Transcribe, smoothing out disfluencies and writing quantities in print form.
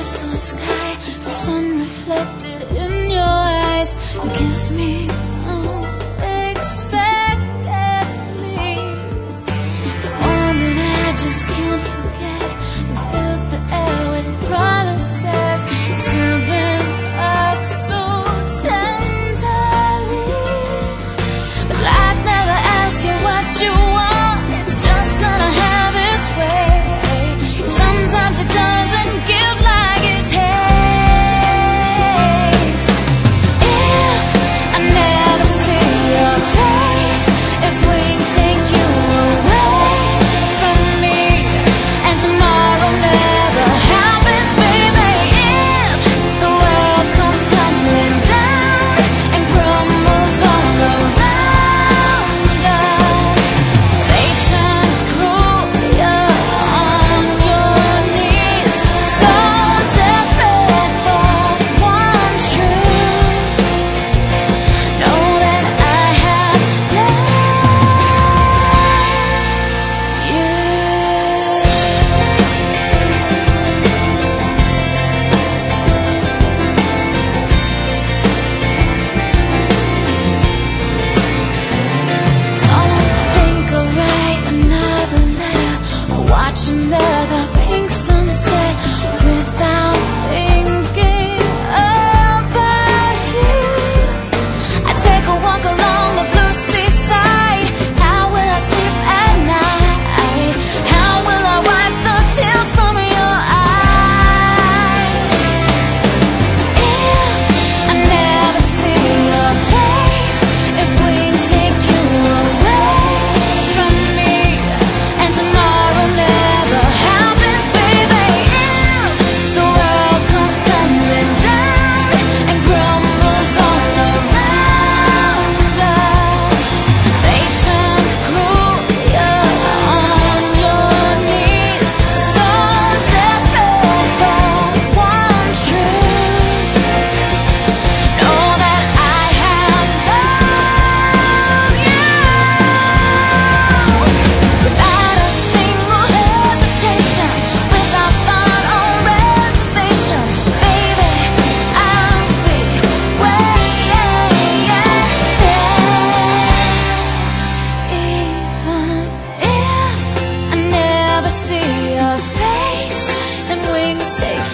crystal sky, the sun reflected in your eyes. You kiss me unexpectedly, the moment I just can't forget. You filled the air with promises, till then up so tenderly. But life never asks you what you want, it's just gonna have its way. Sometimes it doesn't give like it takes. If I never see your face, if wings take you away from me, and tomorrow never happens, baby. If the world comes tumbling down and crumbles all around us, fate turns cruel, you're on your knees, so desperate for one truth. Know that I have loved you. Don't think I'll write another letter or watch another pink sunset without thinking about you. I take a walk along the blue seaside. How will I sleep at night? How will I wipe the tears from your eyes? If I never see your face, if wings take you away from me, and tomorrow never happens, baby. If the world comes tumbling down and crumbles all around us, fate turns cruel, you're on your knees, so desperate for one truth. Know that I have loved you without a single hesitation, without thought or reservation. Baby, I'll be waiting. Even if I never see your face and wings take